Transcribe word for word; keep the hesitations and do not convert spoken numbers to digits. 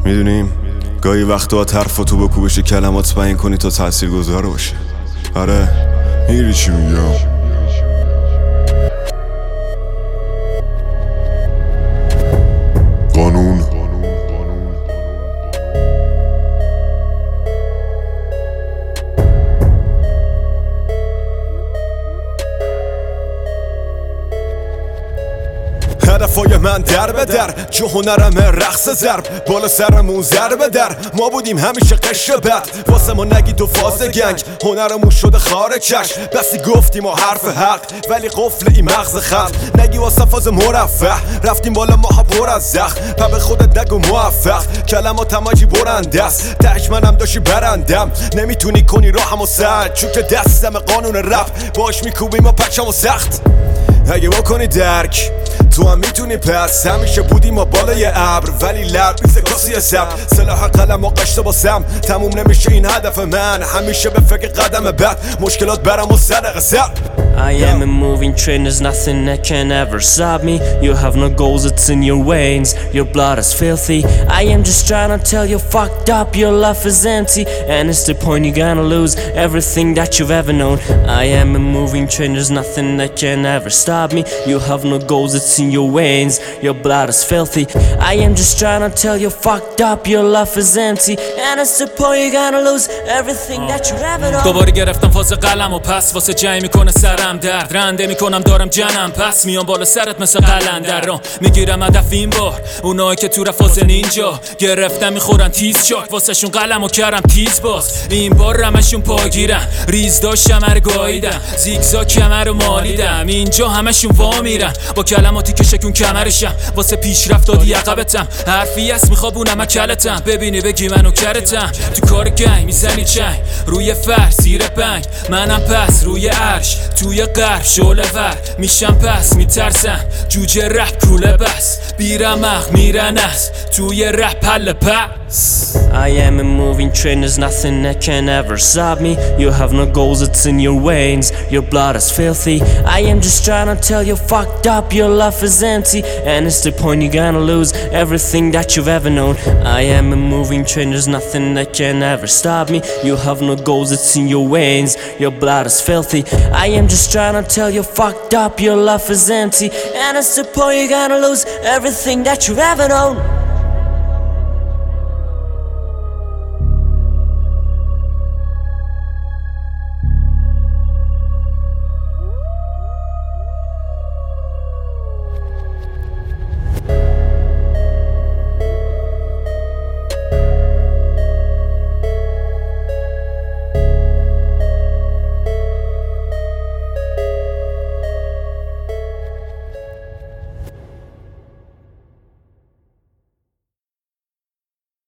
میدونیم گاهی وقتا طرف تو بکو بشه کلمات بیان کنی تا تأثیر گذار باشه. آره میری چی میگم. قانون هدفای من در به در جو هنرم رقص ضرب بالا سرمون ضربه در ما بودیم همیشه قشر بد واسه ما نگید و فاز گنگ هنرمون شده خارج چشم بسی گفتیم و حرف حق ولی قفل این مغز خلق نگی واسه فاز مرفه رفتیم بالا ما پر از زخم پا به خودت نگو موفق کلمات تماجی برنده است تهش منم داشتی برندم نمیتونی کنی راهم و سر چون که دستم قانون رپ باش میکوبیم و پچم و سخت اگه بکنی درک تو هم میتونی پس همیشه بودیم ما بالای ابر ولی لب میزه کسی سب سلاح قلم و قشت باسم تموم نمیشه این هدف من همیشه به فکر قدم بعد مشکلات برم و صدقه سر I am a moving train, there's nothing that can ever stop me. You have no goals, it's in your veins. Your blood is filthy. I am just trying to tell you fucked up, your life is empty. And it's the point you're gonna lose everything that you've ever known. I am a moving train, there's nothing that can ever stop me. You have no goals, it's in your veins. Your blood is filthy. I am just trying to tell you fucked up, your life is empty. And it's the point you're gonna lose everything that you've ever known. دوباره گرفتم فاز قلم و پس واسه جای میکنه سرم درد رنده میکنم دارم جنم پس میام بالا سرت مثل قلندر رو میگیرم هدف این بار اونایی که تو رفاز نینجا گرفتم میخورن تیز چاک واسه شون قلم و کردم تیز باز این بار رمشون پاگیرن ریز داشتم هر گاییدم زیگزاگ کمر رو مالیدم اینجا همشون وا میرن با کلماتی که شکون کمرشم واسه پیشرفت دادی عقبتم حرفی هست میخوابونم اکلتم ببینی بگی منو کرتم تو کار گنگ میزنی چنگ روی فر زیر بنگ منم پس روی عرش توی غرب شعله ور میشم پس میترسم جوجه رپ کوله بس بیرمق میرن است توی رپ پل پس I am a moving train, there's nothing that can ever stop me. You have no goals, it's in your veins. Your blood is filthy. I am just trying to tell you fucked up, your life is empty. And it's the point you're gonna lose everything that you've ever known. I am a moving train, there's nothing that can ever stop me. You have no goals, it's in your veins. Your blood is filthy. I am just trying to tell you fucked up, your life is empty. And it's the point you're gonna lose everything that you've ever known.